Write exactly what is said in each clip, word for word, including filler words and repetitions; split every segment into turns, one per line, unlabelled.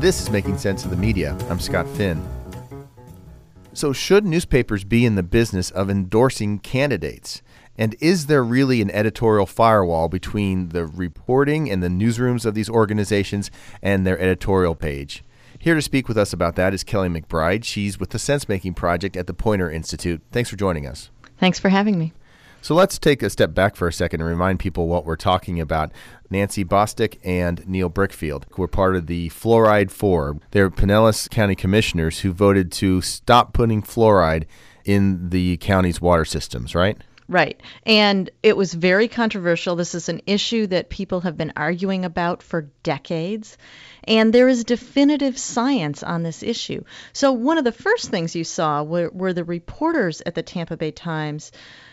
This is Making Sense of the Media. I'm Scott Finn. So should newspapers be in the business of endorsing candidates? And is there really an editorial firewall between the reporting and the newsrooms of these organizations and their editorial page? Here to speak with us about that is Kelly McBride. She's with the Sense-Making Project at the Poynter Institute. Thanks for joining us.
Thanks for having me.
So let's take a step back for a second and remind people what we're talking about. Nancy Bostic and Neil Brickfield, who are part of the Fluoride Four. They're Pinellas County commissioners who voted to stop putting fluoride in the county's water systems, right?
Right. And it was very controversial. This is an issue that people have been arguing about for decades. And there is definitive science on this issue. So one of the first things you saw were, were the reporters at the Tampa Bay Times,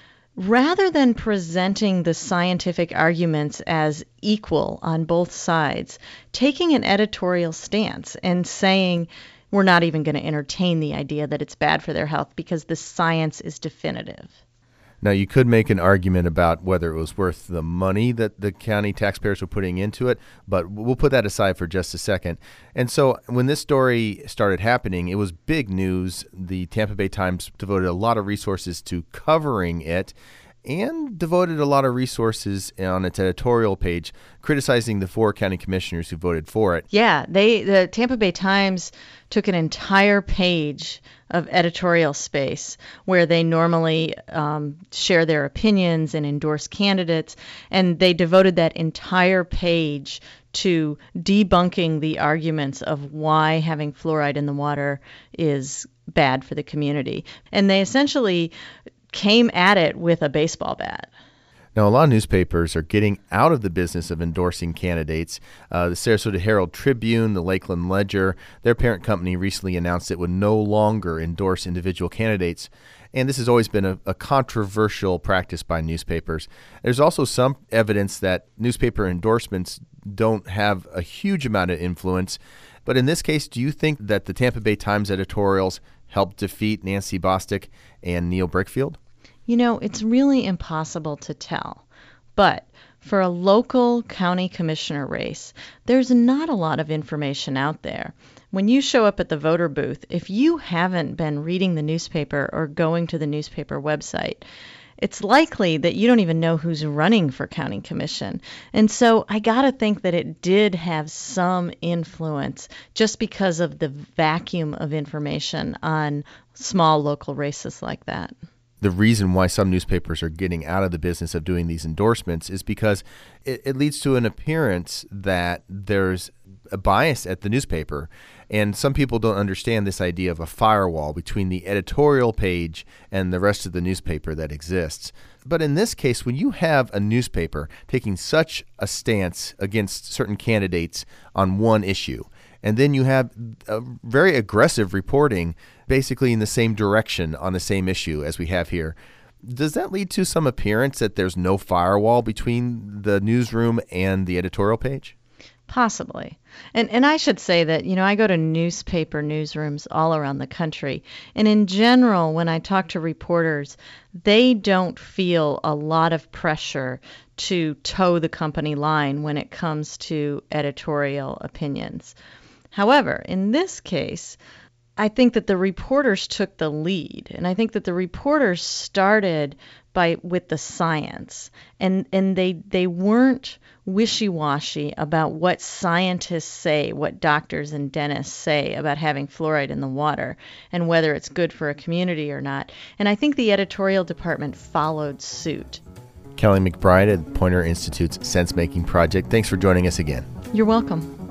rather than presenting the scientific arguments as equal on both sides, taking an editorial stance and saying, we're not even going to entertain the idea that it's bad for their health because the science is definitive.
Now, you could make an argument about whether it was worth the money that the county taxpayers were putting into it, but we'll put that aside for just a second. And so when this story started happening, it was big news. The Tampa Bay Times devoted a lot of resources to covering it and devoted a lot of resources on its editorial page criticizing the four county commissioners who voted for it.
Yeah, they the Tampa Bay Times took an entire page of editorial space where they normally um, share their opinions and endorse candidates, and they devoted that entire page to debunking the arguments of why having fluoride in the water is bad for the community. And they essentially came at it with a baseball bat.
Now, a lot of newspapers are getting out of the business of endorsing candidates. Uh, the Sarasota Herald Tribune, the Lakeland Ledger, their parent company recently announced it would no longer endorse individual candidates. And this has always been a, a controversial practice by newspapers. There's also some evidence that newspaper endorsements don't have a huge amount of influence. But in this case, do you think that the Tampa Bay Times editorials helped defeat Nancy Bostic and Neil Brickfield?
You know, it's really impossible to tell. But for a local county commissioner race, there's not a lot of information out there. When you show up at the voter booth, if you haven't been reading the newspaper or going to the newspaper website, it's likely that you don't even know who's running for county commission. And so I got to think that it did have some influence just because of the vacuum of information on small local races like that.
The reason why some newspapers are getting out of the business of doing these endorsements is because it, it leads to an appearance that there's a bias at the newspaper. And some people don't understand this idea of a firewall between the editorial page and the rest of the newspaper that exists. But in this case, when you have a newspaper taking such a stance against certain candidates on one issue, and then you have a very aggressive reporting basically in the same direction on the same issue as we have here, does that lead to some appearance that there's no firewall between the newsroom and the editorial page?
Possibly. And and I should say that, you know, I go to newspaper newsrooms all around the country. And in general, when I talk to reporters, they don't feel a lot of pressure to toe the company line when it comes to editorial opinions. However, in this case, I think that the reporters took the lead, and I think that the reporters started by with the science, and and they they weren't wishy-washy about what scientists say, what doctors and dentists say about having fluoride in the water and whether it's good for a community or not. And I think the editorial department followed suit.
Kelly McBride at Poynter Institute's Sense-Making Project. Thanks for joining us again.
You're welcome.